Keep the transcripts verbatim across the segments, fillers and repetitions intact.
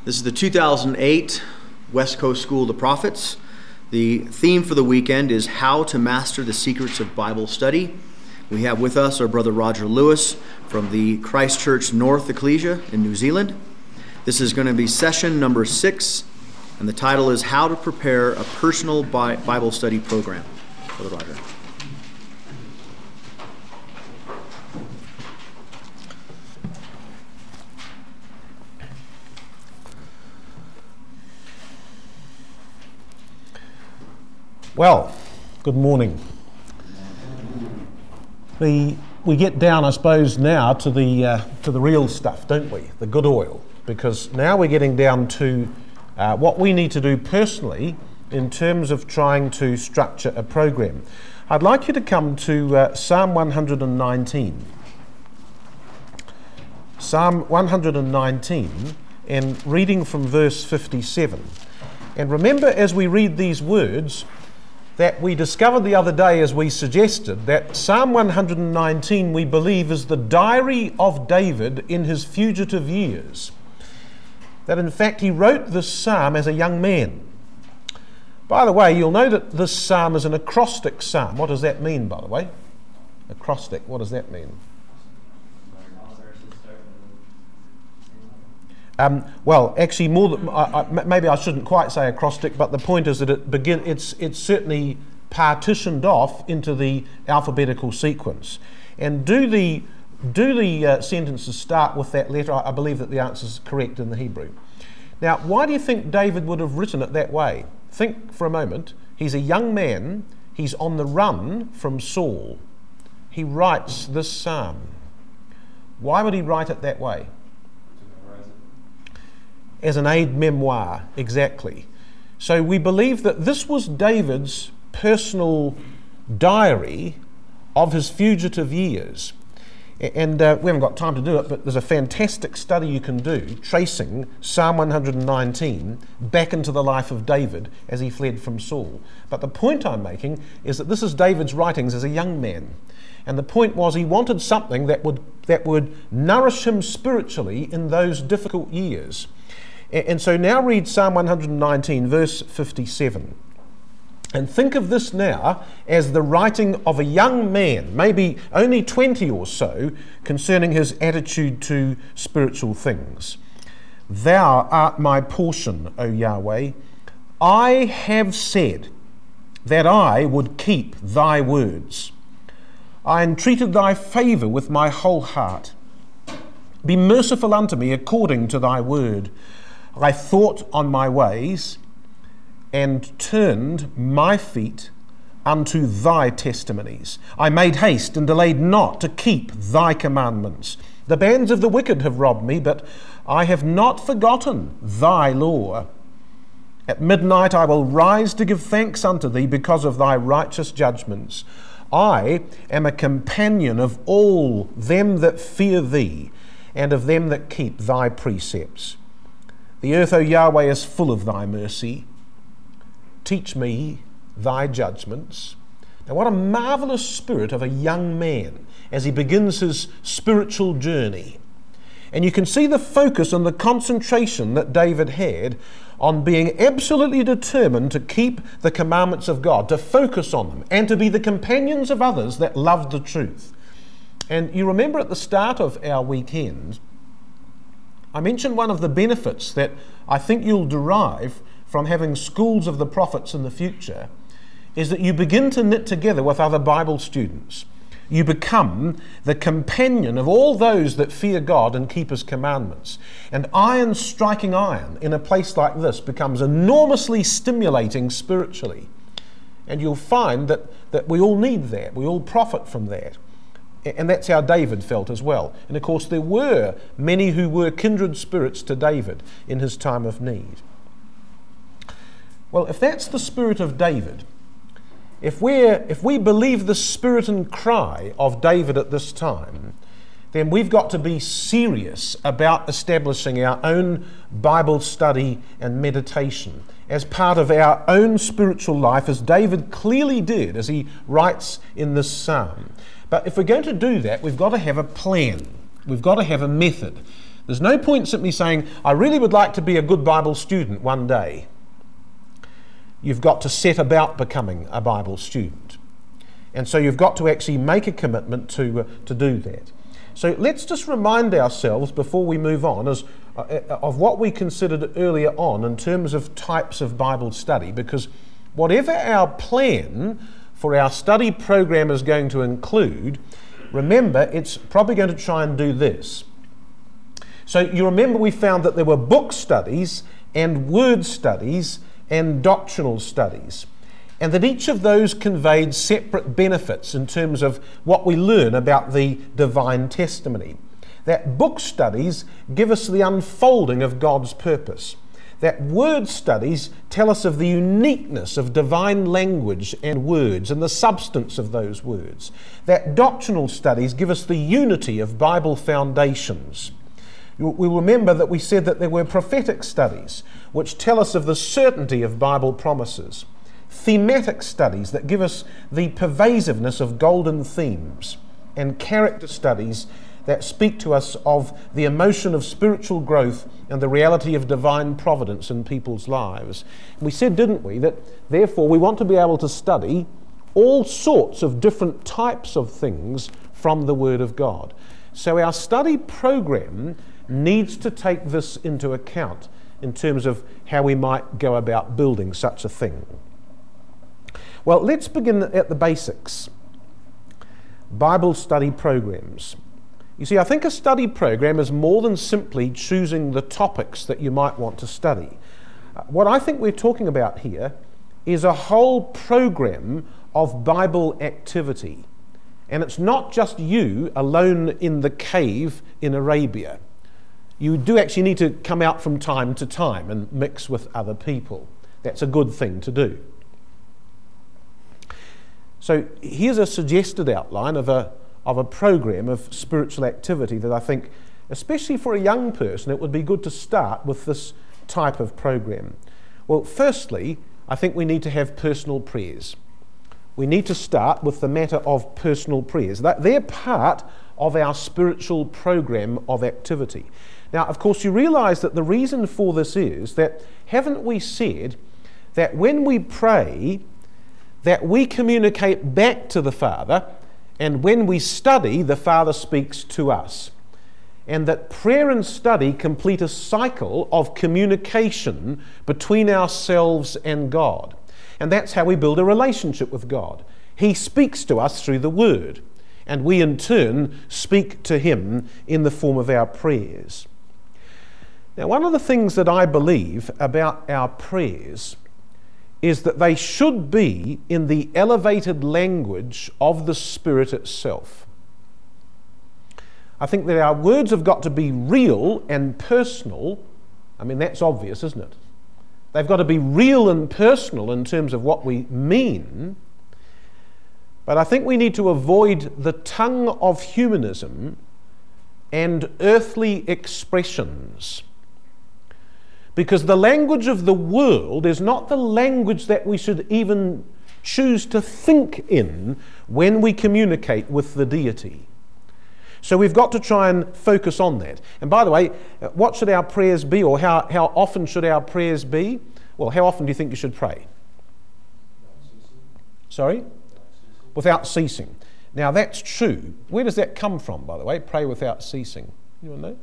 This is the two thousand eight West Coast School of the Prophets. The theme for the weekend is How to Master the Secrets of Bible Study. We have with us our brother Roger Lewis from the Christchurch North Ecclesia in New Zealand. This is going to be session number six, and the title is How to Prepare a Personal Bi- Bible Study Program. Brother Roger. Well, good morning. The, we get down, I suppose, now to the uh, to the real stuff, don't we? The good oil, because now we're getting down to uh, what we need to do personally in terms of trying to structure a program. I'd like you to come to uh, Psalm one hundred nineteen. Psalm one hundred nineteen, and reading from verse fifty-seven. And remember, as we read these words, that we discovered the other day, as we suggested, that Psalm one hundred nineteen, we believe, is the diary of David in his fugitive years. That in fact he wrote this psalm as a young man. By the way, you'll know that this psalm is an acrostic psalm. What does that mean, by the way? Acrostic, what does that mean? Um, well, actually, more than, I, I, maybe I shouldn't quite say acrostic, but the point is that it begin. It's it's certainly partitioned off into the alphabetical sequence. And do the do the uh, sentences start with that letter? I, I believe that the answer is correct in the Hebrew. Now, why do you think David would have written it that way? Think for a moment. He's a young man. He's on the run from Saul. He writes this psalm. Why would he write it that way? As an aid memoir, exactly. So we believe that this was David's personal diary of his fugitive years. And uh, we haven't got time to do it, but there's a fantastic study you can do tracing Psalm one hundred nineteen back into the life of David as he fled from Saul. But the point I'm making is that this is David's writings as a young man. And the point was he wanted something that would that would nourish him spiritually in those difficult years. And so now read Psalm one hundred nineteen, verse fifty-seven. And think of this now as the writing of a young man, maybe only twenty or so, concerning his attitude to spiritual things. Thou art my portion, O Yahweh. I have said that I would keep thy words. I entreated thy favour with my whole heart. Be merciful unto me according to thy word. I thought on my ways and turned my feet unto thy testimonies. I made haste and delayed not to keep thy commandments. The bands of the wicked have robbed me, but I have not forgotten thy law. At midnight I will rise to give thanks unto thee because of thy righteous judgments. I am a companion of all them that fear thee, and of them that keep thy precepts. The earth, O Yahweh, is full of thy mercy. Teach me thy judgments. Now, what a marvellous spirit of a young man as he begins his spiritual journey. And you can see the focus and the concentration that David had on being absolutely determined to keep the commandments of God, to focus on them, and to be the companions of others that loved the truth. And you remember at the start of our weekend, I mentioned one of the benefits that I think you'll derive from having schools of the prophets in the future is that you begin to knit together with other Bible students. You become the companion of all those that fear God and keep His commandments. And iron striking iron in a place like this becomes enormously stimulating spiritually. And you'll find that, that we all need that. We all profit from that. And that's how David felt as well. And of course there were many who were kindred spirits to David in his time of need. Well, if that's the spirit of David, if we're if we believe the spirit and cry of David at this time, then we've got to be serious about establishing our own Bible study and meditation as part of our own spiritual life, as David clearly did as he writes in this psalm. But if we're going to do that, we've got to have a plan. We've got to have a method. There's no point simply saying, I really would like to be a good Bible student one day. You've got to set about becoming a Bible student. And so you've got to actually make a commitment to, uh, to do that. So let's just remind ourselves before we move on as, uh, of what we considered earlier on in terms of types of Bible study, because whatever our plan for our study program is going to include, remember, it's probably going to try and do this. So you remember we found that there were book studies and word studies and doctrinal studies, and that each of those conveyed separate benefits in terms of what we learn about the divine testimony. That book studies give us the unfolding of God's purpose. That word studies tell us of the uniqueness of divine language and words and the substance of those words. That doctrinal studies give us the unity of Bible foundations. We remember that we said that there were prophetic studies which tell us of the certainty of Bible promises. Thematic studies that give us the pervasiveness of golden themes. And character studies that speak to us of the emotion of spiritual growth and the reality of divine providence in people's lives. We said, didn't we, that therefore we want to be able to study all sorts of different types of things from the Word of God. So our study program needs to take this into account in terms of how we might go about building such a thing. Well, let's begin at the basics. Bible study programs. You see, I think a study program is more than simply choosing the topics that you might want to study. What I think we're talking about here is a whole program of Bible activity. And it's not just you alone in the cave in Arabia. You do actually need to come out from time to time and mix with other people. That's a good thing to do. So here's a suggested outline of a of a program of spiritual activity that I think, especially for a young person, it would be good to start with this type of program. Well, firstly, I think we need to have personal prayers. We need to start with the matter of personal prayers. They're part of our spiritual program of activity. Now, of course, you realise that the reason for this is that, haven't we said that when we pray, that we communicate back to the Father, and when we study, the Father speaks to us. And that prayer and study complete a cycle of communication between ourselves and God. And that's how we build a relationship with God. He speaks to us through the Word, and we in turn speak to Him in the form of our prayers. Now, one of the things that I believe about our prayers is that they should be in the elevated language of the Spirit itself. I think that our words have got to be real and personal. I mean, that's obvious, isn't it? They've got to be real and personal in terms of what we mean. But I think we need to avoid the tongue of humanism and earthly expressions. Because the language of the world is not the language that we should even choose to think in when we communicate with the deity. So we've got to try and focus on that. And by the way, what should our prayers be, or how, how often should our prayers be? Well, how often do you think you should pray? Sorry? Without ceasing. Now that's true. Where does that come from, by the way? Pray without ceasing. Anyone know?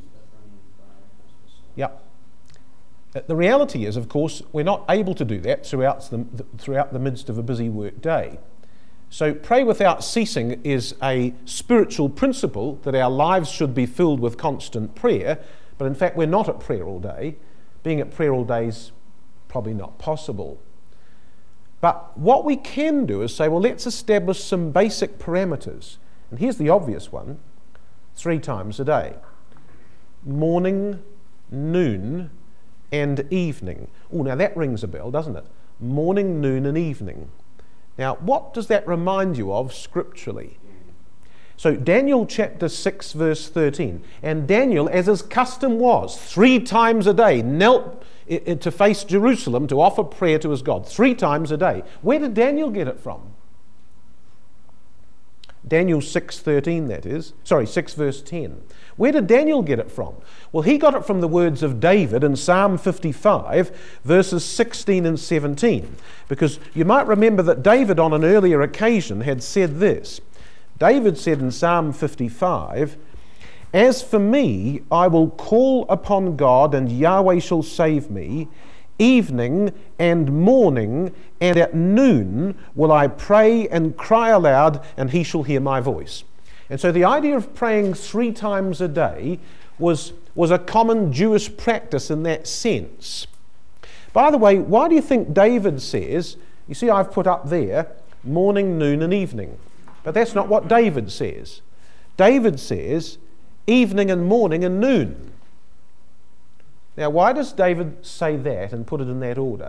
Yep. The reality is, of course, we're not able to do that throughout the, throughout the midst of a busy work day. So pray without ceasing is a spiritual principle that our lives should be filled with constant prayer, but in fact we're not at prayer all day. Being at prayer all day is probably not possible. But what we can do is say, well, let's establish some basic parameters. And here's the obvious one: three times a day. Morning, noon, and evening. Oh, now that rings a bell, doesn't it? Morning, noon, and evening. Now, what does that remind you of scripturally? So, Daniel chapter six, verse thirteen. And Daniel, as his custom was, three times a day, knelt to face Jerusalem to offer prayer to his God. Three times a day. Where did Daniel get it from? Daniel six thirteen, that is. Sorry, six verse ten. Where did Daniel get it from? Well, he got it from the words of David in Psalm fifty-five, verses sixteen and seventeen. Because you might remember that David on an earlier occasion had said this. David said in Psalm fifty-five, "As for me, I will call upon God, and Yahweh shall save me. Evening and morning and at noon will I pray and cry aloud, and he shall hear my voice." And so the idea of praying three times a day was, was a common Jewish practice in that sense. By the way, why do you think David says, you see I've put up there, morning, noon and evening. But that's not what David says. David says, evening and morning and noon. Now, why does David say that and put it in that order?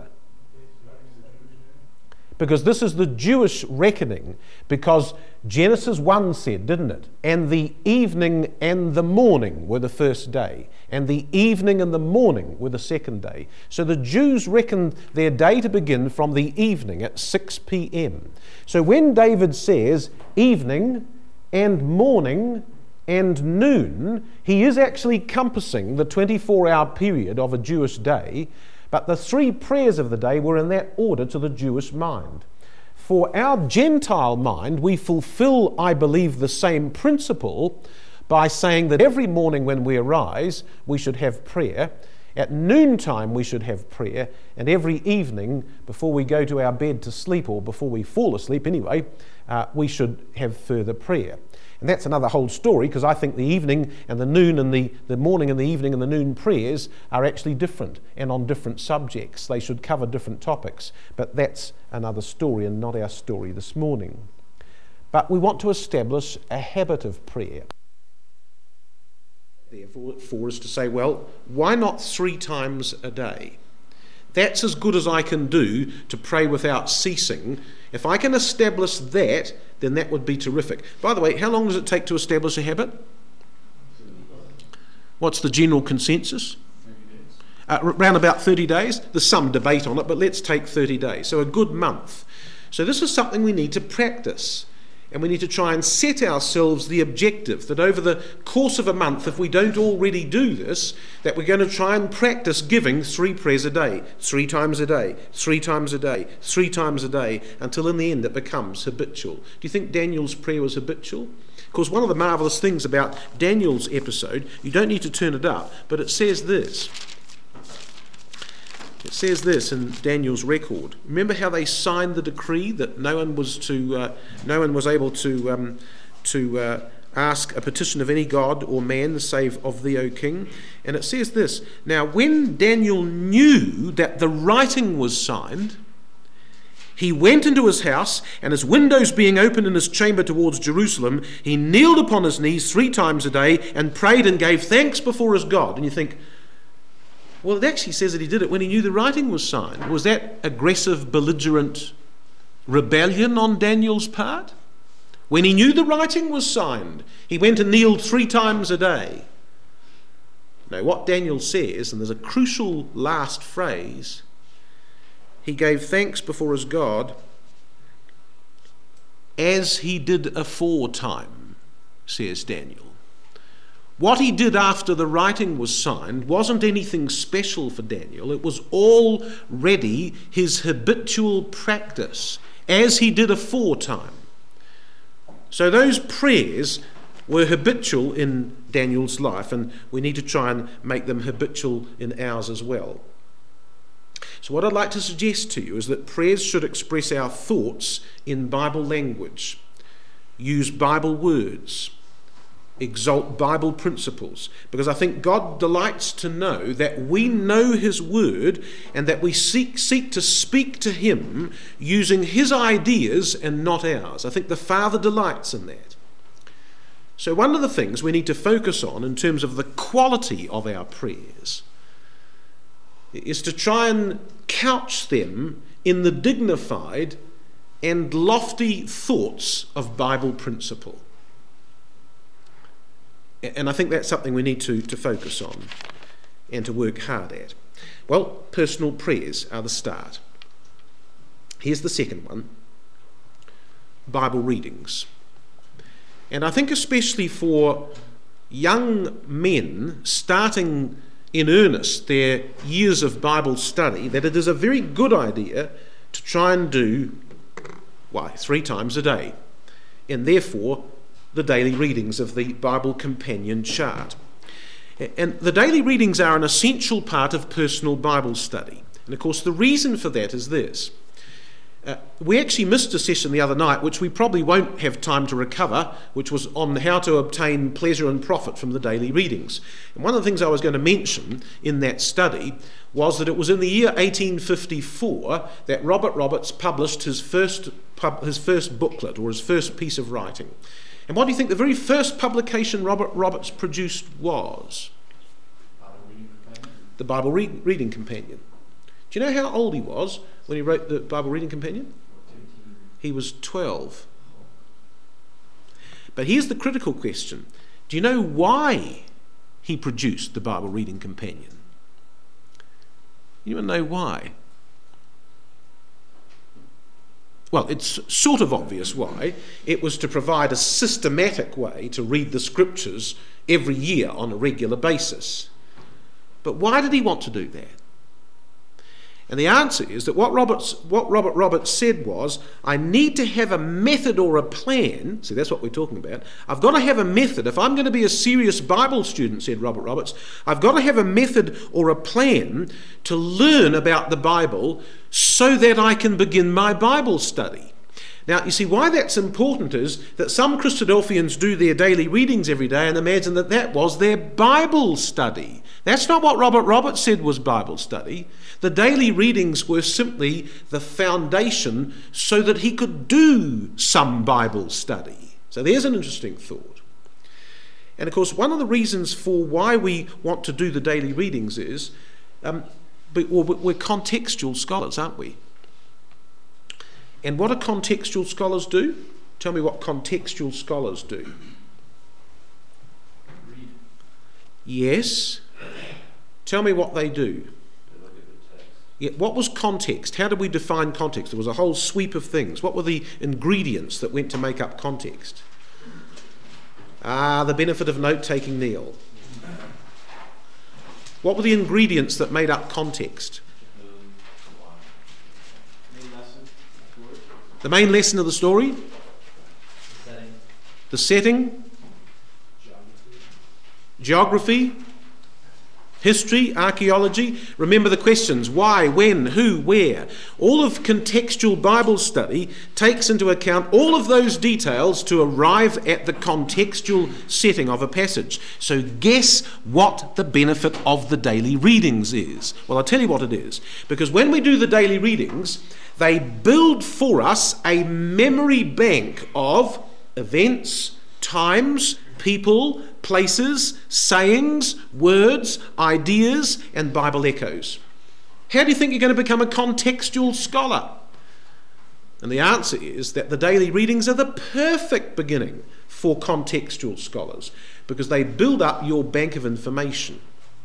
Because this is the Jewish reckoning, because Genesis one said, didn't it? And the evening and the morning were the first day, and the evening and the morning were the second day. So the Jews reckoned their day to begin from the evening at six p.m. So when David says evening and morning and noon, he is actually compassing the twenty-four hour period of a Jewish day, but the three prayers of the day were in that order to the Jewish mind. For our Gentile mind, we fulfill, I believe, the same principle by saying that every morning when we arise, we should have prayer. At noontime, we should have prayer. And every evening, before we go to our bed to sleep, or before we fall asleep anyway, uh, we should have further prayer. And that's another whole story, because I think the evening and the noon and the, the morning and the evening and the noon prayers are actually different and on different subjects. They should cover different topics. But that's another story and not our story this morning. But we want to establish a habit of prayer. Therefore, for us to say, well, why not three times a day? That's as good as I can do to pray without ceasing. If I can establish that, then that would be terrific. By the way, how long does it take to establish a habit? What's the general consensus? Uh, around about thirty days. There's some debate on it, but let's take thirty days. So a good month. So this is something we need to practice. And we need to try and set ourselves the objective that over the course of a month, if we don't already do this, that we're going to try and practice giving three prayers a day, three times a day, three times a day, three times a day, until in the end it becomes habitual. Do you think Daniel's prayer was habitual? Of course, one of the marvellous things about Daniel's episode, you don't need to turn it up, but it says this. It says this in Daniel's record. Remember how they signed the decree that no one was to, uh, no one was able to um, to uh, ask a petition of any god or man save of thee, O king. And it says this. Now, when Daniel knew that the writing was signed, he went into his house, and his windows being open in his chamber towards Jerusalem, he kneeled upon his knees three times a day and prayed and gave thanks before his God. And you think, well, it actually says that he did it when he knew the writing was signed. Was that aggressive, belligerent rebellion on Daniel's part? When he knew the writing was signed, he went and kneeled three times a day. Now, what Daniel says, and there's a crucial last phrase, he gave thanks before his God as he did aforetime, says Daniel. What he did after the writing was signed wasn't anything special for Daniel. It was already his habitual practice, as he did aforetime. So those prayers were habitual in Daniel's life, and we need to try and make them habitual in ours as well. So what I'd like to suggest to you is that prayers should express our thoughts in Bible language, use Bible words, exalt Bible principles, because I think God delights to know that we know his word and that we seek seek to speak to him using his ideas and not ours. I think the Father delights in that. So one of the things we need to focus on in terms of the quality of our prayers is to try and couch them in the dignified and lofty thoughts of Bible principle. And I think that's something we need to, to focus on and to work hard at. Well, personal prayers are the start. Here's the second one. Bible readings. And I think especially for young men starting in earnest their years of Bible study, that it is a very good idea to try and do, why, three times a day, and therefore the daily readings of the Bible Companion Chart. And the daily readings are an essential part of personal Bible study. And of course the reason for that is this. Uh, we actually missed a session the other night, which we probably won't have time to recover, which was on how to obtain pleasure and profit from the daily readings. And one of the things I was going to mention in that study was that it was in the year eighteen fifty-four that Robert Roberts published his first, pub, his first booklet, or his first piece of writing. And what do you think the very first publication Robert Roberts produced was? Bible Reading Companion. The Bible Re- Reading Companion. Do you know how old he was when he wrote the Bible Reading Companion? He was twelve. But here's the critical question. Do you know why he produced the Bible Reading Companion? You want to know why? Well, it's sort of obvious why. It was to provide a systematic way to read the Scriptures every year on a regular basis. But why did he want to do that? And the answer is that what, Roberts, what Robert Roberts said was, I need to have a method or a plan. See, that's what we're talking about. I've got to have a method. If I'm going to be a serious Bible student, said Robert Roberts, I've got to have a method or a plan to learn about the Bible so that I can begin my Bible study. Now, you see, why that's important is that some Christadelphians do their daily readings every day and imagine that that was their Bible study. That's not what Robert Roberts said was Bible study. The daily readings were simply the foundation so that he could do some Bible study. So there's an interesting thought. And of course, one of the reasons for why we want to do the daily readings is um, we're contextual scholars, aren't we? And what do contextual scholars do? Tell me what contextual scholars do. Read. Yes. Tell me what they do. They look at the text. Yeah, what was context? How did we define context? There was a whole sweep of things. What were the ingredients that went to make up context? Ah, the benefit of note-taking, Neil. What were the ingredients that made up context? The main lesson of the story? The setting. The setting? Geography. Geography? History? Archaeology? Remember the questions. Why? When? Who? Where? All of contextual Bible study takes into account all of those details to arrive at the contextual setting of a passage. So guess what the benefit of the daily readings is? Well, I'll tell you what it is. Because when we do the daily readings, they build for us a memory bank of events, times, people, places, sayings, words, ideas, and Bible echoes. How do you think you're going to become a contextual scholar? And the answer is that the daily readings are the perfect beginning for contextual scholars because they build up your bank of information.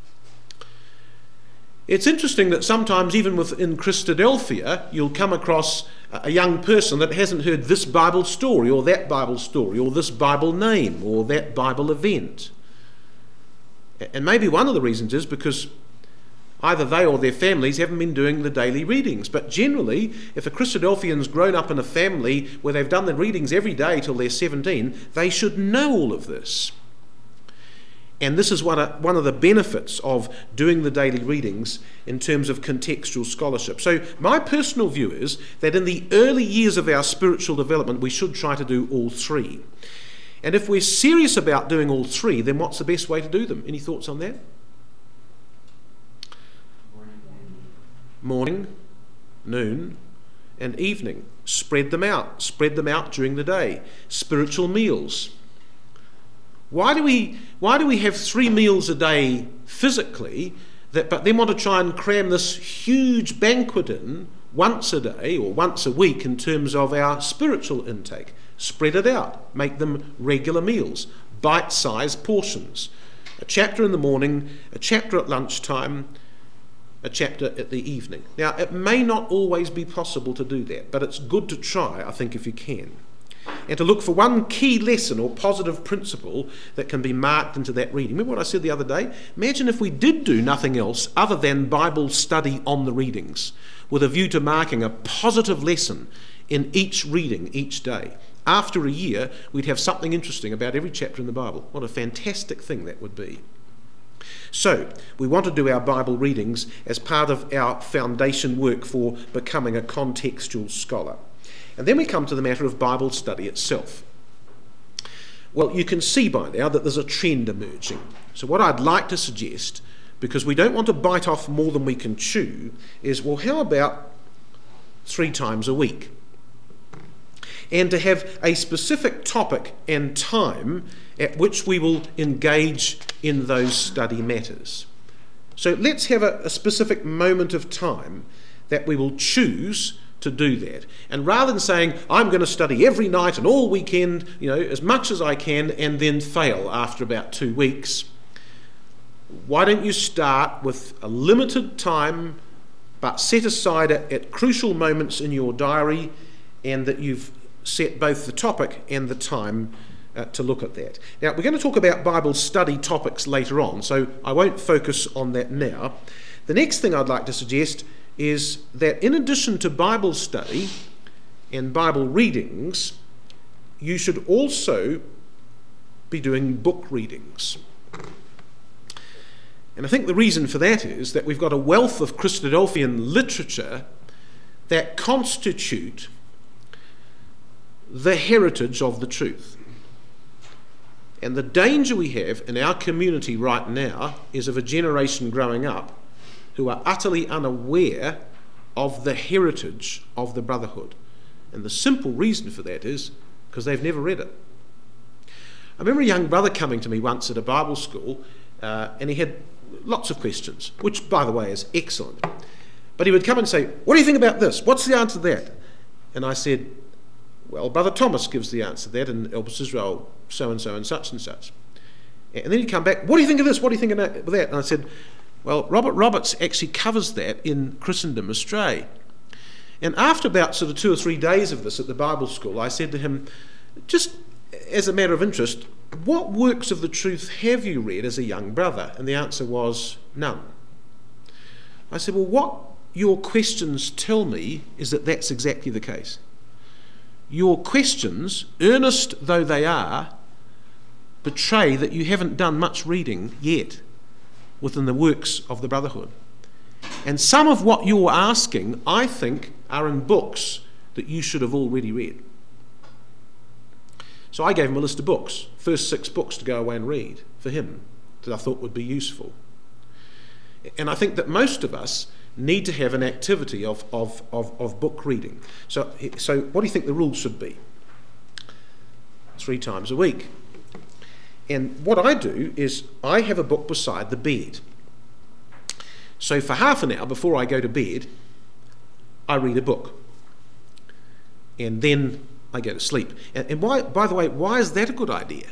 It's interesting that sometimes even within Christadelphia you'll come across a young person that hasn't heard this Bible story or that Bible story or this Bible name or that Bible event. And maybe one of the reasons is because either they or their families haven't been doing the daily readings. But generally, if a Christadelphian's grown up in a family where they've done the readings every day till they're seventeen, they should know all of this. And this is one of, one of the benefits of doing the daily readings in terms of contextual scholarship. So my personal view is that in the early years of our spiritual development, we should try to do all three. And if we're serious about doing all three, then what's the best way to do them? Any thoughts on that? Morning, noon, and evening. Spread them out. Spread them out during the day. Spiritual meals. Why do we why do we have three meals a day physically, that, but then want to try and cram this huge banquet in once a day or once a week in terms of our spiritual intake? Spread it out. Make them regular meals, bite-sized portions. A chapter in the morning, a chapter at lunchtime, a chapter at the evening. Now, it may not always be possible to do that, but it's good to try, I think, if you can. and to look for one key lesson or positive principle that can be marked into that reading. Remember what I said the other day? Imagine if we did do nothing else other than Bible study on the readings, with a view to marking a positive lesson in each reading each day. After a year, we'd have something interesting about every chapter in the Bible. What a fantastic thing that would be. So, we want to do our Bible readings as part of our foundation work for becoming a contextual scholar. And then we come to the matter of Bible study itself. Well, you can see by now that there's a trend emerging. So what I'd like to suggest, because we don't want to bite off more than we can chew, is, well, how about three times a week? And to have a specific topic and time at which we will engage in those study matters. So let's have a, a specific moment of time that we will choose to do that. And rather than saying, I'm going to study every night and all weekend, you know, as much as I can, and then fail after about two weeks, why don't you start with a limited time, but set aside at, at crucial moments in your diary, and that you've set both the topic and the time uh, to look at that. Now, we're going to talk about Bible study topics later on, so I won't focus on that now. The next thing I'd like to suggest is that in addition to Bible study and Bible readings, you should also be doing book readings. And I think the reason for that is that we've got a wealth of Christadelphian literature that constitute the heritage of the truth. And the danger we have in our community right now is of a generation growing up who are utterly unaware of the heritage of the brotherhood. And the simple reason for that is because they've never read it. I remember a young brother coming to me once at a Bible school, uh, and he had lots of questions, which, by the way, is excellent. But he would come and say, what do you think about this? What's the answer to that? And I said, well, Brother Thomas gives the answer to that in Elpis Israel, so-and-so and such and such. And then he'd come back, what do you think of this? What do you think of that? And I said, well, Robert Roberts actually covers that in Christendom Astray. And after about sort of two or three days of this at the Bible school, I said to him, just as a matter of interest, what works of the truth have you read as a young brother? And the answer was, none. I said, well, what your questions tell me is that that's exactly the case. Your questions, earnest though they are, betray that you haven't done much reading yet within the works of the Brotherhood. And some of what you're asking, I think, are in books that you should have already read. So I gave him a list of books, first six books to go away and read for him that I thought would be useful. And I think that most of us need to have an activity of, of, of, of book reading. So, so what do you think the rules should be? Three times a week. And what I do is I have a book beside the bed. So for half an hour before I go to bed, I read a book. And then I go to sleep. And, and why, by the way, why is that a good idea?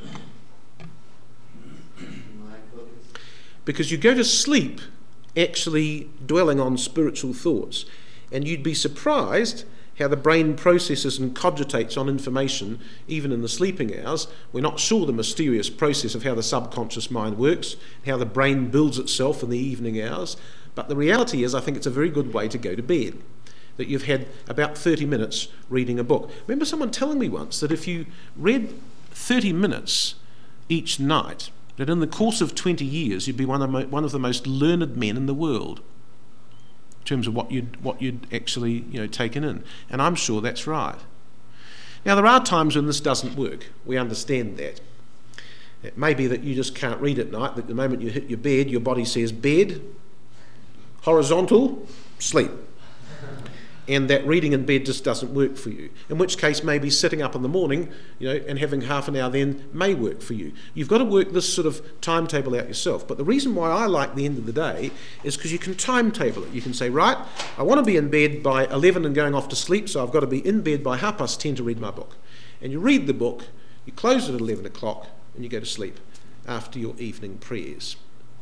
Because you go to sleep actually dwelling on spiritual thoughts. And you'd be surprised how the brain processes and cogitates on information even in the sleeping hours. We're not sure the mysterious process of how the subconscious mind works, how the brain builds itself in the evening hours. But the reality is I think it's a very good way to go to bed, that you've had about thirty minutes reading a book. Remember someone telling me once that if you read thirty minutes each night, that in the course of twenty years you'd be one of, mo- one of the most learned men in the world in terms of what you'd, what you'd actually you know, taken in. And I'm sure that's right. Now, there are times when this doesn't work. We understand that. It may be that you just can't read at night, that the moment you hit your bed, your body says bed, horizontal, sleep. And that reading in bed just doesn't work for you. In which case, maybe sitting up in the morning, you know, and having half an hour then may work for you. You've got to work this sort of timetable out yourself. But the reason why I like the end of the day is because you can timetable it. You can say, right, I want to be in bed by eleven and going off to sleep, so I've got to be in bed by half past ten to read my book. And you read the book, you close it at eleven o'clock, and you go to sleep after your evening prayers.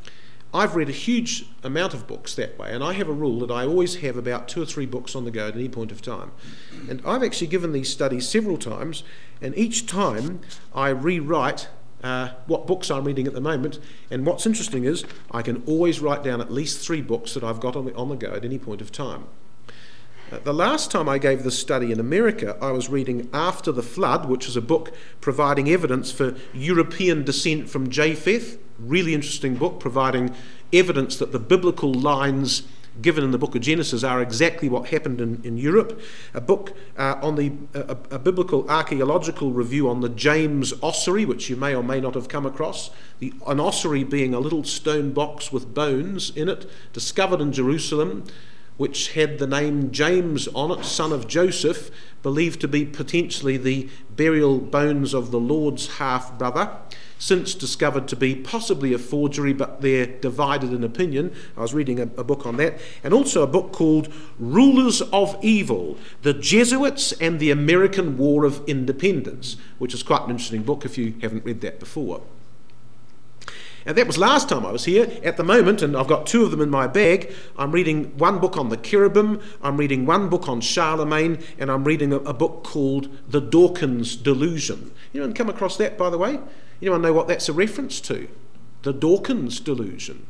I've read a huge amount of books that way, and I have a rule that I always have about two or three books on the go at any point of time. And I've actually given these studies several times, and each time I rewrite uh, what books I'm reading at the moment. And what's interesting is I can always write down at least three books that I've got on the, on the go at any point of time. Uh, the last time I gave this study in America, I was reading After the Flood, which is a book providing evidence for European descent from Japheth. Really interesting book, providing evidence that the biblical lines given in the book of Genesis are exactly what happened in, in Europe. A book uh, on the a, a biblical archaeological review on the James Ossuary, which you may or may not have come across. The, an ossuary being a little stone box with bones in it, discovered in Jerusalem, which had the name James on it, son of Joseph, believed to be potentially the burial bones of the Lord's half-brother, since discovered to be possibly a forgery, but they're divided in opinion. I was reading a, a book on that. And also a book called Rulers of Evil, The Jesuits and the American War of Independence, which is quite an interesting book if you haven't read that before. And that was last time I was here. At the moment, and I've got two of them in my bag, I'm reading one book on the cherubim, I'm reading one book on Charlemagne, and I'm reading a, a book called The Dawkins Delusion. Anyone come across that, by the way? Anyone know what that's a reference to? The Dawkins Delusion.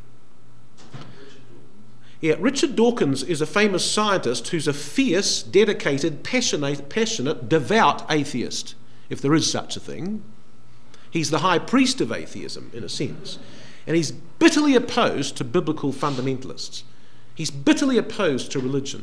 Yeah, Richard Dawkins is a famous scientist who's a fierce, dedicated, passionate, passionate, devout atheist, if there is such a thing. He's the high priest of atheism, in a sense. And he's bitterly opposed to biblical fundamentalists. He's bitterly opposed to religion.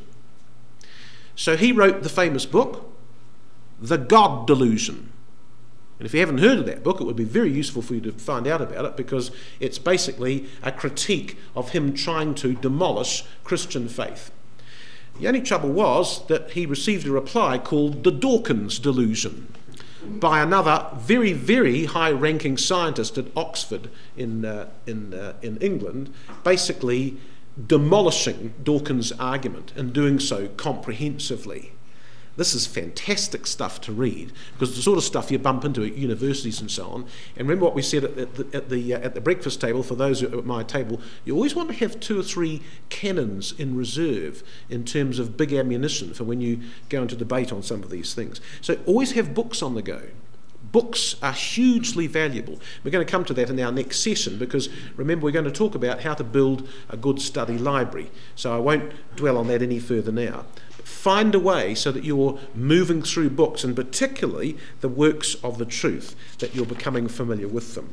So he wrote the famous book, The God Delusion. And if you haven't heard of that book, it would be very useful for you to find out about it, because it's basically a critique of him trying to demolish Christian faith. The only trouble was that he received a reply called The Dawkins Delusion by another very, very high-ranking scientist at Oxford in, uh, in, uh, in England, basically demolishing Dawkins' argument and doing so comprehensively. This is fantastic stuff to read, because it's the sort of stuff you bump into at universities and so on. And remember what we said at the, at the, uh, at the breakfast table, for those who are at my table, you always want to have two or three cannons in reserve in terms of big ammunition for when you go into debate on some of these things. So always have books on the go. Books are hugely valuable. We're going to come to that in our next session, because remember, we're going to talk about how to build a good study library. So I won't dwell on that any further now. Find a way so that you're moving through books, and particularly the works of the truth, that you're becoming familiar with them.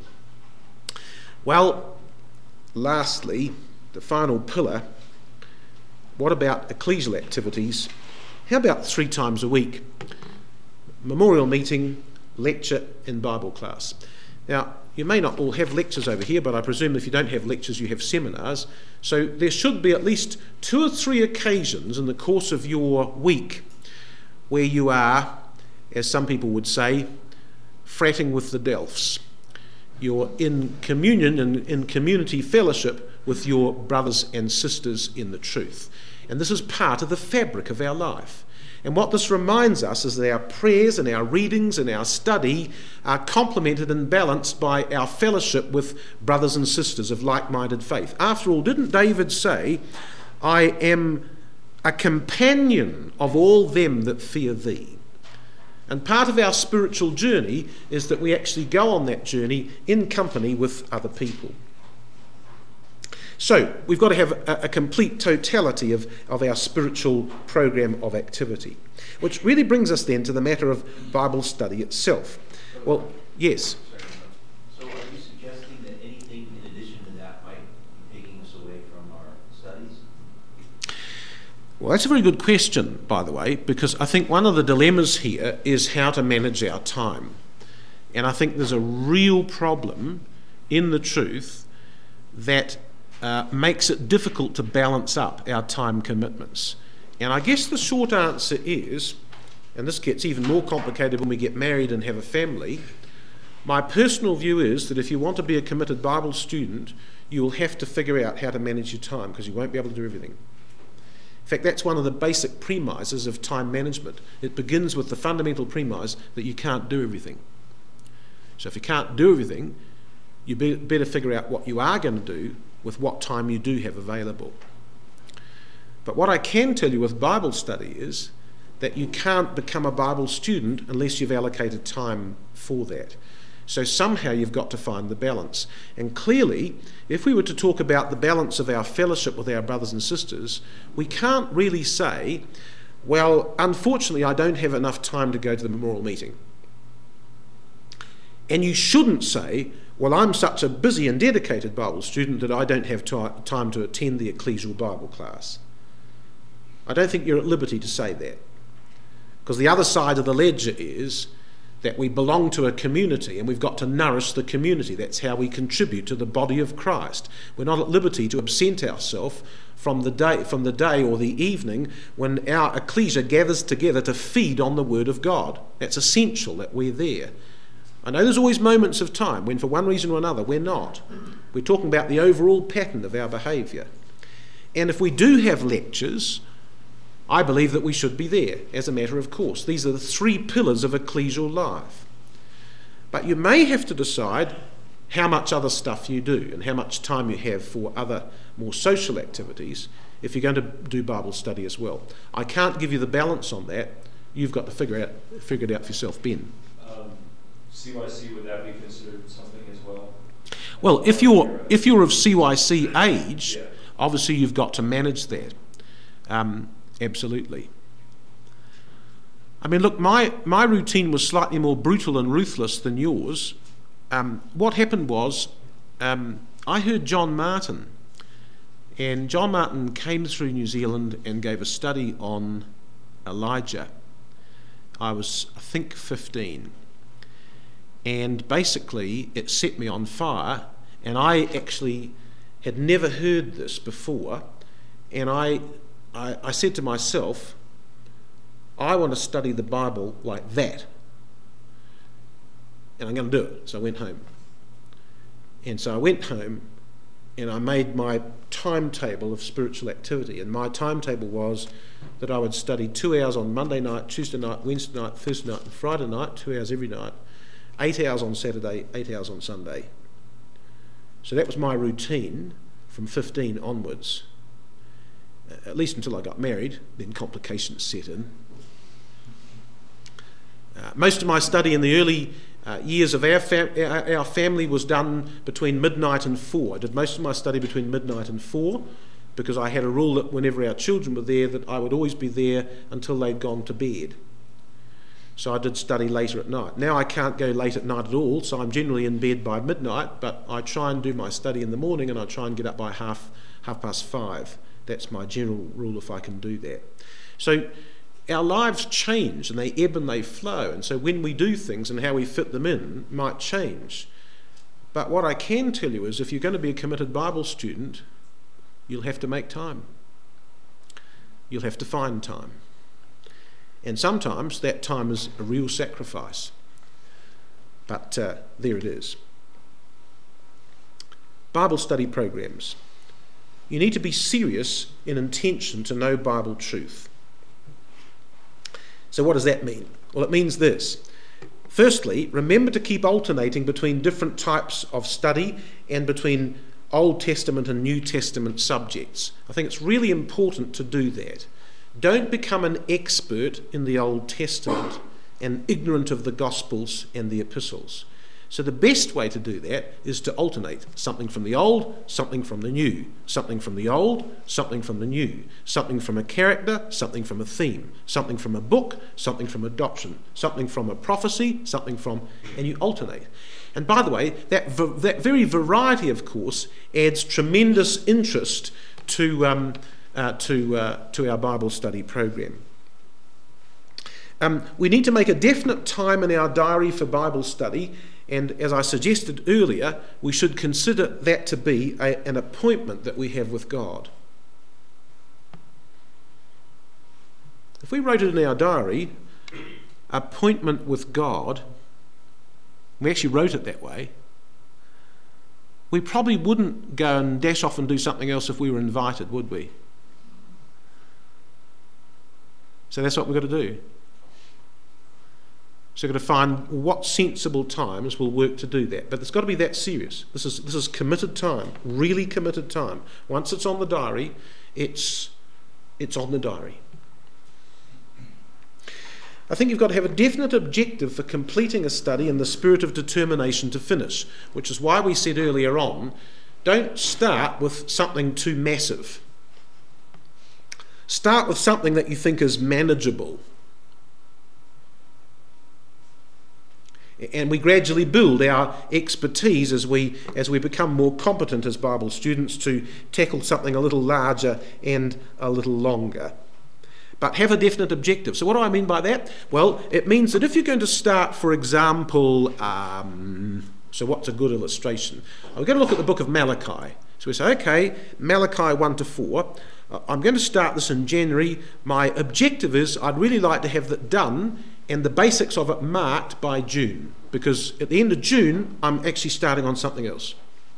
Well, lastly, the final pillar, what about ecclesial activities? How about three times a week? Memorial meeting, lecture in Bible class. Now, you may not all have lectures over here, but I presume if you don't have lectures, you have seminars. So there should be at least two or three occasions in the course of your week where you are, as some people would say, fratting with the Delphs. You're in communion and in community fellowship with your brothers and sisters in the truth. And this is part of the fabric of our life. And what this reminds us is that our prayers and our readings and our study are complemented and balanced by our fellowship with brothers and sisters of like-minded faith. After all, didn't David say, I am a companion of all them that fear thee? And part of our spiritual journey is that we actually go on that journey in company with other people. So we've got to have a, a complete totality of, of our spiritual program of activity, which really brings us then to the matter of Bible study itself. Well, yes? So are you suggesting that anything in addition to that might be taking us away from our studies? Well, that's a very good question, by the way, because I think one of the dilemmas here is how to manage our time. And I think there's a real problem in the truth that Uh, makes it difficult to balance up our time commitments. And I guess the short answer is, and this gets even more complicated when we get married and have a family, my personal view is that if you want to be a committed Bible student, you will have to figure out how to manage your time, because you won't be able to do everything. In fact, that's one of the basic premises of time management. It begins with the fundamental premise that you can't do everything. So if you can't do everything, you be, better figure out what you are going to do with what time you do have available. But what I can tell you with Bible study is that you can't become a Bible student unless you've allocated time for that. So somehow you've got to find the balance. And clearly, if we were to talk about the balance of our fellowship with our brothers and sisters, we can't really say, well, unfortunately, I don't have enough time to go to the memorial meeting. And you shouldn't say, well, I'm such a busy and dedicated Bible student that I don't have t- time to attend the ecclesial Bible class. I don't think you're at liberty to say that. Because the other side of the ledger is that we belong to a community and we've got to nourish the community. That's how we contribute to the body of Christ. We're not at liberty to absent ourselves from the day, from the day or the evening when our ecclesia gathers together to feed on the Word of God. That's essential that we're there. I know there's always moments of time when for one reason or another we're not. We're talking about the overall pattern of our behaviour. And if we do have lectures, I believe that we should be there as a matter of course. These are the three pillars of ecclesial life. But you may have to decide how much other stuff you do and how much time you have for other more social activities if you're going to do Bible study as well. I can't give you the balance on that. You've got to figure out figure it out for yourself, Ben. Um, C Y C, would that be considered something as well? Well, if you're if you're of C Y C age, yeah. Obviously you've got to manage that. Um, Absolutely. I mean, look, my, my routine was slightly more brutal and ruthless than yours. Um, what happened was, um, I heard John Martin, and John Martin came through New Zealand and gave a study on Elijah. I was, I think, fifteen. And basically, it set me on fire, and I actually had never heard this before, and I... I, I said to myself, I want to study the Bible like that. And I'm going to do it. So I went home. And so I went home and I made my timetable of spiritual activity. And my timetable was that I would study two hours on Monday night, Tuesday night, Wednesday night, Thursday night and Friday night, two hours every night, eight hours on Saturday, eight hours on Sunday. So that was my routine from fifteen onwards. At least until I got married, then complications set in. Uh, most of my study in the early uh, years of our, fam- our, our family was done between midnight and four. I did most of my study between midnight and four because I had a rule that whenever our children were there that I would always be there until they'd gone to bed. So I did study later at night. Now I can't go late at night at all, so I'm generally in bed by midnight, but I try and do my study in the morning and I try and get up by half, half past five. That's my general rule if I can do that. So our lives change and they ebb and they flow. And so when we do things and how we fit them in might change. But what I can tell you is if you're going to be a committed Bible student, you'll have to make time. You'll have to find time. And sometimes that time is a real sacrifice. But uh, there it is. Bible study programs. You need to be serious in intention to know Bible truth. So what does that mean? Well, it means this. Firstly, remember to keep alternating between different types of study and between Old Testament and New Testament subjects. I think it's really important to do that. Don't become an expert in the Old Testament and ignorant of the Gospels and the Epistles. So the best way to do that is to alternate something from the old, something from the new, something from the old, something from the new, something from a character, something from a theme, something from a book, something from adoption, something from a prophecy, something from, and you alternate. And by the way, that that very variety, of course, adds tremendous interest to um, uh, to uh, to our Bible study program. Um, we need to make a definite time in our diary for Bible study. And as I suggested earlier, we should consider that to be a, an appointment that we have with God. If we wrote it in our diary, appointment with God, we actually wrote it that way, we probably wouldn't go and dash off and do something else if we were invited, would we? So that's what we've got to do. So you've got to find what sensible times will work to do that. But it's got to be that serious. This is this is committed time, really committed time. Once it's on the diary, it's it's on the diary. I think you've got to have a definite objective for completing a study in the spirit of determination to finish, which is why we said earlier on, don't start with something too massive. Start with something that you think is manageable. And we gradually build our expertise as we as we become more competent as Bible students to tackle something a little larger and a little longer. But have a definite objective. So what do I mean by that? Well, it means that if you're going to start, for example, um, so what's a good illustration? We're going to look at the book of Malachi. So we say, okay, Malachi one to four. I'm going to start this in January. My objective is I'd really like to have that done and the basics of it marked by June, because at the end of June I'm actually starting on something else.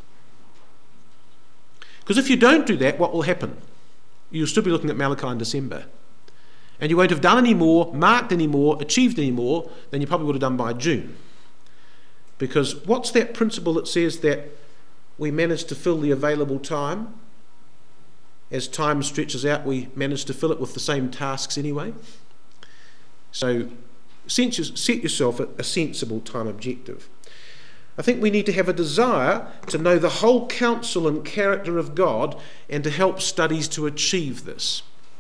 Because if you don't do that, what will happen? You'll still be looking at Malachi in December, and you won't have done any more, marked any more, achieved any more than you probably would have done by June. Because what's that principle that says that we manage to fill the available time? As time stretches out, we manage to fill it with the same tasks anyway. So set yourself a sensible time objective. I think we need to have a desire to know the whole counsel and character of God and to help studies to achieve this.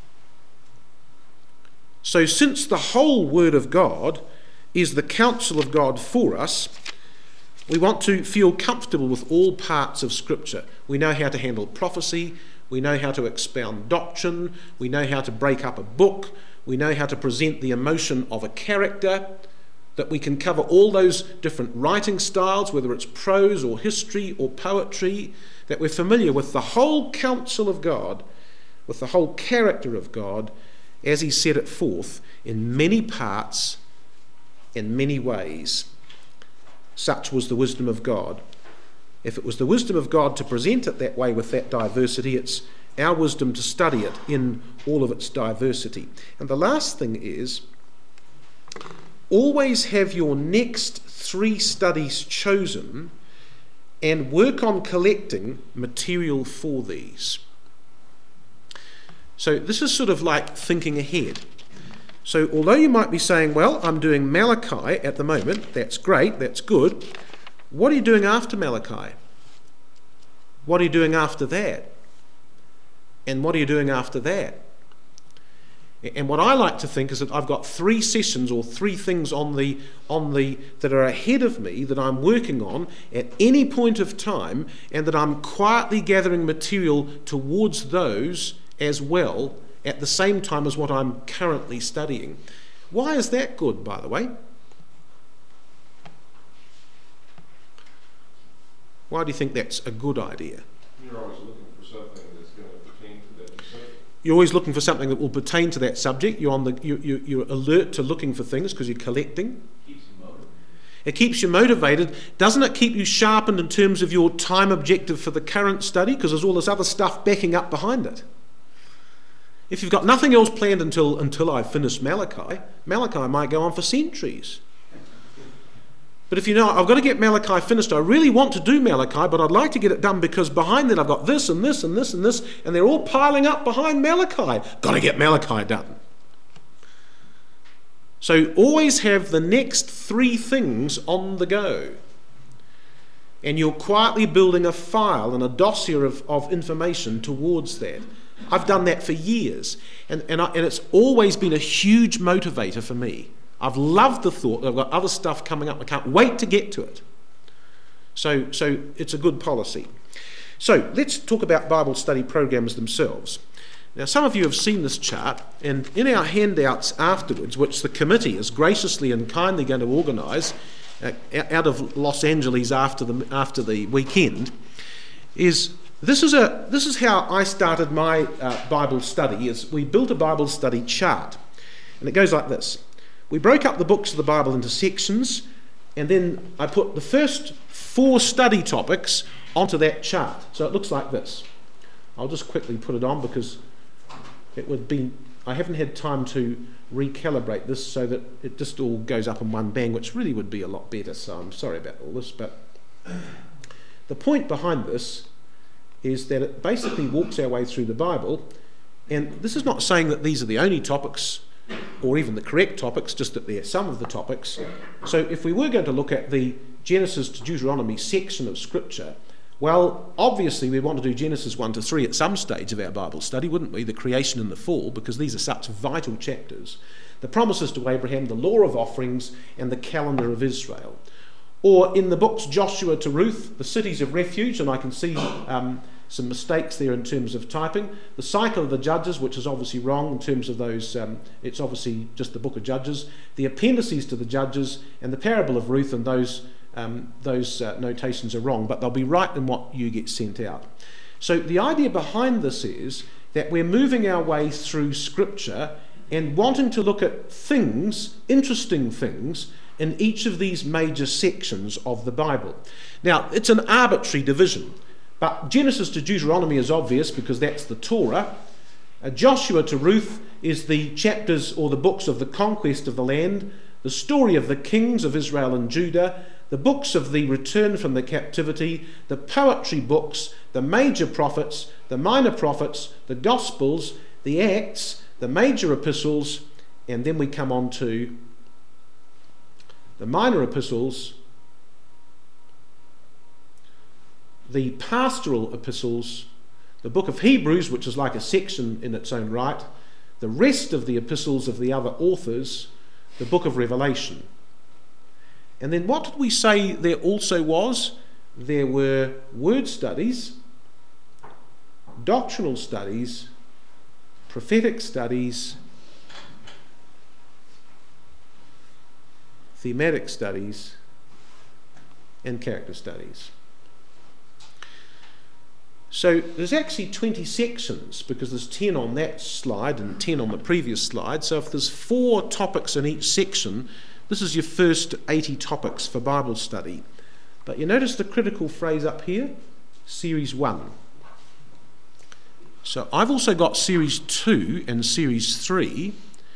So since the whole Word of God is the counsel of God for us, we want to feel comfortable with all parts of Scripture. We know how to handle prophecy, we know how to expound doctrine, we know how to break up a book, we know how to present the emotion of a character, that we can cover all those different writing styles, whether it's prose or history or poetry, that we're familiar with the whole counsel of God, with the whole character of God, as he set it forth in many parts, in many ways. Such was the wisdom of God. If it was the wisdom of God to present it that way with that diversity, it's our wisdom to study it in all of its diversity. And the last thing is, always have your next three studies chosen and work on collecting material for these. So this is sort of like thinking ahead. So although you might be saying, well, I'm doing Malachi at the moment, that's great, that's good. What are you doing after Malachi? What are you doing after that? And what are you doing after that? And what I like to think is that I've got three sessions or three things on the on the that are ahead of me that I'm working on at any point of time, and that I'm quietly gathering material towards those as well at the same time as what I'm currently studying. Why is that good, by the way? Why do you think that's a good idea? You're always looking for something that's going to pertain to that subject. You're always looking for something that will pertain to that subject. You're on the you, you, you're alert to looking for things because you're collecting. Keeps you motivated. It keeps you motivated. Doesn't it keep you sharpened in terms of your time objective for the current study? Because there's all this other stuff backing up behind it. If you've got nothing else planned until until I finish Malachi, Malachi might go on for centuries. But if you know, I've got to get Malachi finished, I really want to do Malachi, but I'd like to get it done because behind that I've got this and this and this and this, and they're all piling up behind Malachi. Got to get Malachi done. So always have the next three things on the go. And you're quietly building a file and a dossier of, of information towards that. I've done that for years, and, and, I, and it's always been a huge motivator for me. I've loved the thought that I've got other stuff coming up. I can't wait to get to it. So, so it's a good policy. So let's talk about Bible study programs themselves. Now, some of you have seen this chart, and in our handouts afterwards, which the committee is graciously and kindly going to organise uh, out of Los Angeles after the after the weekend, is this is a this is how I started my uh, Bible study. Is we built a Bible study chart, and it goes like this. We broke up the books of the Bible into sections, and then I put the first four study topics onto that chart. So it looks like this. I'll just quickly put it on because it would be I haven't had time to recalibrate this so that it just all goes up in one bang, which really would be a lot better, so I'm sorry about all this. But the point behind this is that it basically walks our way through the Bible, and this is not saying that these are the only topics or even the correct topics, just that they're some of the topics. So if we were going to look at the Genesis to Deuteronomy section of Scripture, well, obviously we want to do Genesis one to three at some stage of our Bible study, wouldn't we? The creation and the fall, because these are such vital chapters. The promises to Abraham, the law of offerings, and the calendar of Israel. Or in the books Joshua to Ruth, the cities of refuge, and I can see um, some mistakes there in terms of typing. The cycle of the Judges, which is obviously wrong in terms of those, um, it's obviously just the book of Judges. The appendices to the Judges, and the parable of Ruth, and those Um, those uh, notations are wrong, but they'll be right in what you get sent out. So the idea behind this is that we're moving our way through Scripture and wanting to look at things, interesting things, in each of these major sections of the Bible. Now, it's an arbitrary division, but Genesis to Deuteronomy is obvious because that's the Torah. Uh, Joshua to Ruth is the chapters or the books of the conquest of the land, the story of the kings of Israel and Judah, the books of the return from the captivity, the poetry books, the major prophets, the minor prophets, the Gospels, the Acts, the major epistles, and then we come on to the minor epistles, the pastoral epistles, the book of Hebrews, which is like a section in its own right, the rest of the epistles of the other authors, the book of Revelation. And then what did we say there also was? There were word studies, doctrinal studies, prophetic studies, thematic studies, and character studies. So there's actually twenty sections, because there's ten on that slide and ten on the previous slide. So if there's four topics in each section, this is your first eighty topics for Bible study. But you notice the critical phrase up here, Series one. So I've also got Series two and Series three,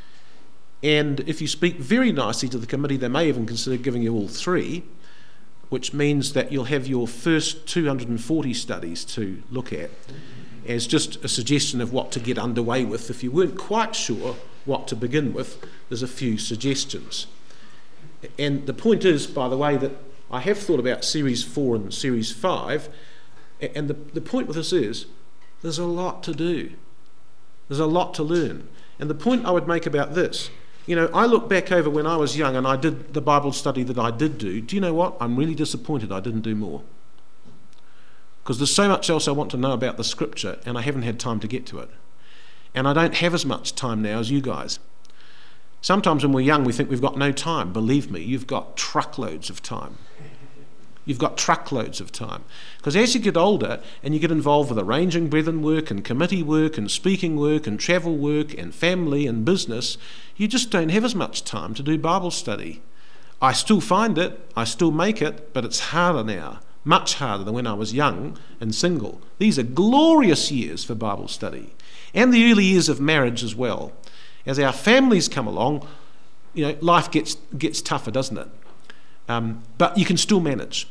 and if you speak very nicely to the committee, they may even consider giving you all three, which means that you'll have your first two hundred forty studies to look at as just a suggestion of what to get underway with. If you weren't quite sure what to begin with, there's a few suggestions. And the point is, by the way, that I have thought about Series four and Series five, and the, the point with this is, there's a lot to do. There's a lot to learn. And the point I would make about this, you know, I look back over when I was young and I did the Bible study that I did do. Do you know what? I'm really disappointed I didn't do more. Because there's so much else I want to know about the Scripture, and I haven't had time to get to it. And I don't have as much time now as you guys. Sometimes when we're young, we think we've got no time. Believe me, you've got truckloads of time. You've got truckloads of time. Because as you get older and you get involved with arranging brethren work and committee work and speaking work and travel work and family and business, you just don't have as much time to do Bible study. I still find it, I still make it, but it's harder now. Much harder than when I was young and single. These are glorious years for Bible study. And the early years of marriage as well. As our families come along, you know, life gets gets tougher, doesn't it? Um, but you can still manage.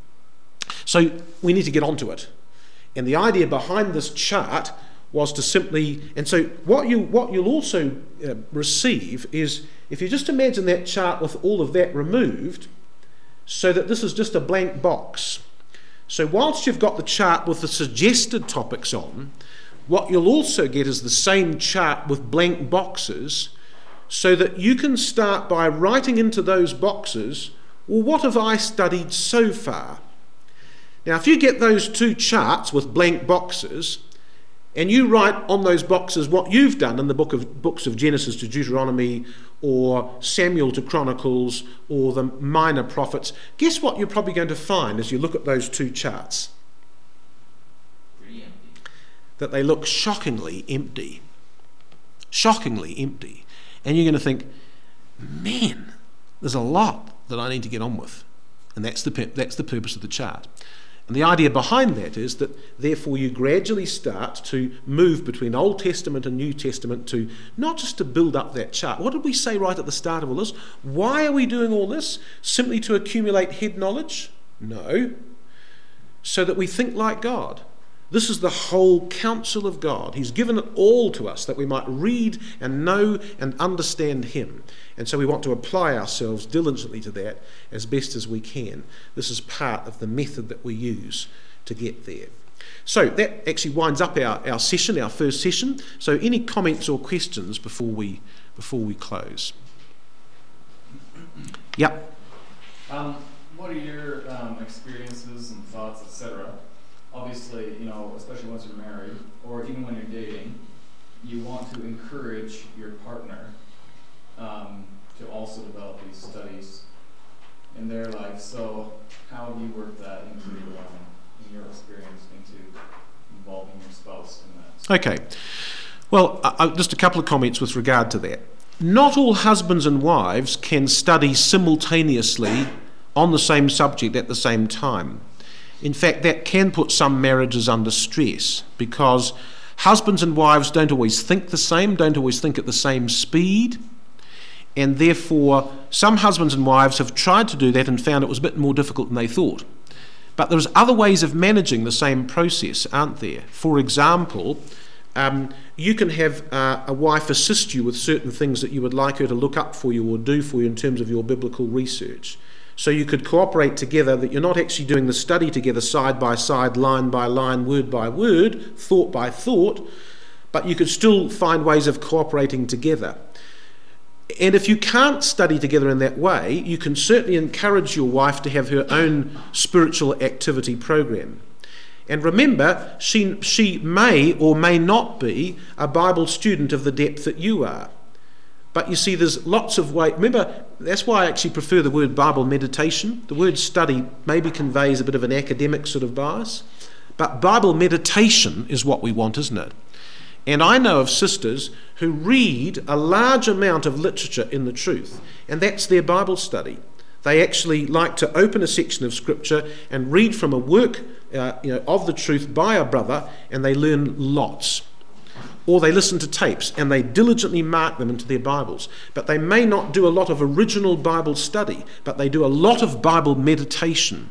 So we need to get onto it. And the idea behind this chart was to simply, and so what you what you'll also uh, receive is, if you just imagine that chart with all of that removed, so that this is just a blank box. So whilst you've got the chart with the suggested topics on, what you'll also get is the same chart with blank boxes, so that you can start by writing into those boxes, well, what have I studied so far? Now, if you get those two charts with blank boxes, and you write on those boxes what you've done in the book of books of Genesis to Deuteronomy, or Samuel to Chronicles, or the minor prophets, guess what you're probably going to find as you look at those two charts? That they look shockingly empty. Shockingly empty. And you're going to think, man, there's a lot that I need to get on with. And that's the that's the purpose of the chart. And the idea behind that is that therefore you gradually start to move between Old Testament and New Testament to not just to build up that chart. What did we say right at the start of all this? Why are we doing all this? Simply to accumulate head knowledge? No. So that we think like God. This is the whole counsel of God. He's given it all to us that we might read and know and understand him. And so we want to apply ourselves diligently to that as best as we can. This is part of the method that we use to get there. So that actually winds up our, our session, our first session. So any comments or questions before we before we close? Yep. Um, what are your um, experiences and thoughts, et cetera? Obviously, you know, especially once you're married, or even when you're dating, you want to encourage your partner um, to also develop these studies in their life. So how have you worked that into your, um, in your experience, into involving your spouse in that? Okay. Well, uh, just a couple of comments with regard to that. Not all husbands and wives can study simultaneously on the same subject at the same time. In fact, that can put some marriages under stress because husbands and wives don't always think the same, don't always think at the same speed, and therefore some husbands and wives have tried to do that and found it was a bit more difficult than they thought. But there's other ways of managing the same process, aren't there? For example, um, you can have uh, a wife assist you with certain things that you would like her to look up for you or do for you in terms of your biblical research. So you could cooperate together, that you're not actually doing the study together side by side, line by line, word by word, thought by thought, but you could still find ways of cooperating together. And if you can't study together in that way, you can certainly encourage your wife to have her own spiritual activity program. And remember, she, she may or may not be a Bible student of the depth that you are. But you see, there's lots of ways. Remember, that's why I actually prefer the word Bible meditation. The word study maybe conveys a bit of an academic sort of bias. But Bible meditation is what we want, isn't it? And I know of sisters who read a large amount of literature in the truth, and that's their Bible study. They actually like to open a section of Scripture and read from a work uh, you know, of the truth by a brother, and they learn lots. Or they listen to tapes and they diligently mark them into their Bibles. But they may not do a lot of original Bible study, but they do a lot of Bible meditation.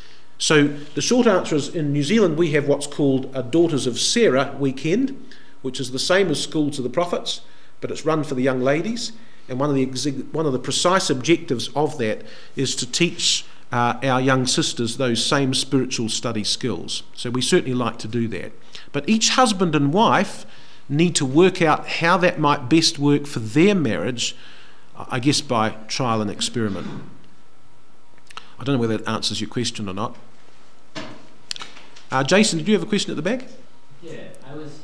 So the short answer is, in New Zealand we have what's called a Daughters of Sarah weekend, which is the same as Schools of the Prophets, but it's run for the young ladies. And one of the one of the precise objectives of that is to teach uh, our young sisters those same spiritual study skills. So we certainly like to do that. But each husband and wife need to work out how that might best work for their marriage, I guess by trial and experiment. I don't know whether that answers your question or not. Uh, Jason, did you have a question at the back? Yeah, I was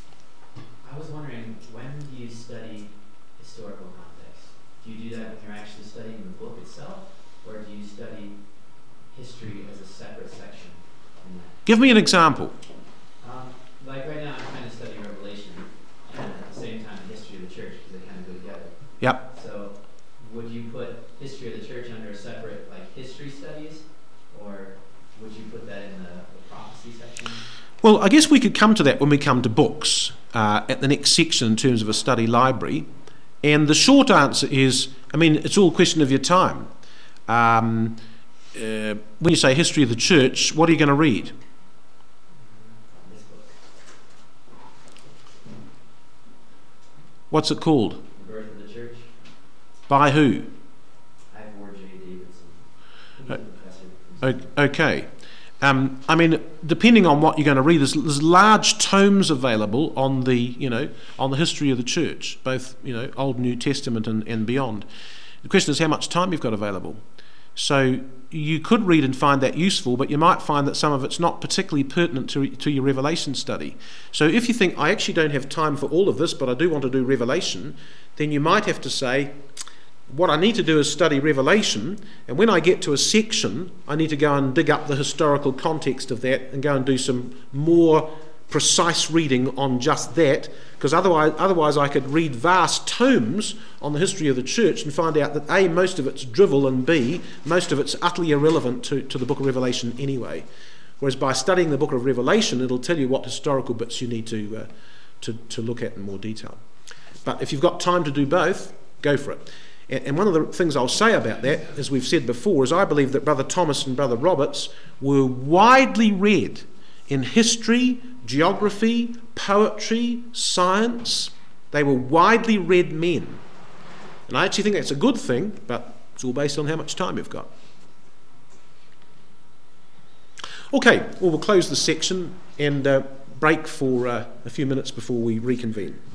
I was wondering, when do you study historical context? Do you do that when you're actually studying the book itself, or do you study history as a separate section in that? Give me an example. Um, like right now, I'm kind of studying Revelation, and at the same time, the history of the church, because they kind of go together. Yep. So, would you put history of the church under a separate, like, history studies, or would you put that in the, the prophecy section? Well, I guess we could come to that when we come to books uh, at the next section in terms of a study library. And the short answer is, I mean, it's all a question of your time. Um, uh, when you say history of the church, what are you going to read? This book. What's it called? The Birth of the Church. By who? Ivor J. Davidson. He's Uh, a professor. O- Okay. Um, I mean, depending on what you're going to read, there's, there's large tomes available on the, you know, on the history of the church, both, you know, Old and New Testament and, and beyond. The question is how much time you've got available. So you could read and find that useful, but you might find that some of it's not particularly pertinent to, to your Revelation study. So if you think, I actually don't have time for all of this, but I do want to do Revelation, then you might have to say, what I need to do is study Revelation, and when I get to a section, I need to go and dig up the historical context of that and go and do some more precise reading on just that, because otherwise, otherwise I could read vast tomes on the history of the church and find out that A, most of it's drivel, and B, most of it's utterly irrelevant to, to the book of Revelation anyway. Whereas by studying the book of Revelation, it'll tell you what historical bits you need to, uh, to, to look at in more detail. But if you've got time to do both, go for it. And, and one of the things I'll say about that, as we've said before, is I believe that Brother Thomas and Brother Roberts were widely read in history, geography, poetry, science. They were widely read men. And I actually think that's a good thing, but it's all based on how much time you've got. Okay, well, we'll close this section and uh, break for uh, a few minutes before we reconvene.